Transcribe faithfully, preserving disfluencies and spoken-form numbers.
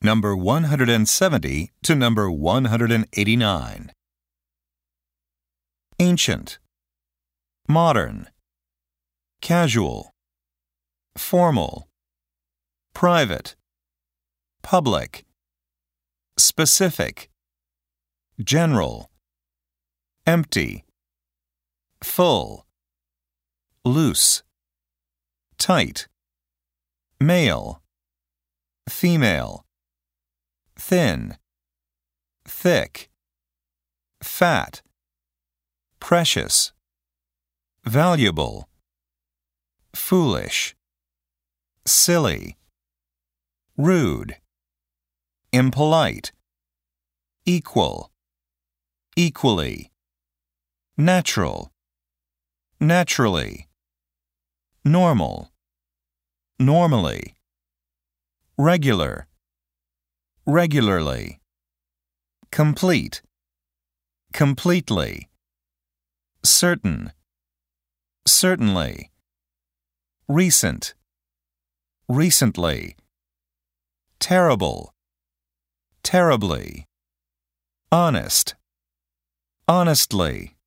Number one hundred seventy to number one hundred eighty-nine. Ancient, modern, casual, formal, private, public, specific, general, empty, full, loose, tight, male, female, thin, thick, fat, precious, valuable, foolish, silly, rude, impolite, equal, equally, natural, naturally, normal, normally, regular, regularly, complete, completely, certain, certainly, recent, recently, terrible, terribly, honest, honestly,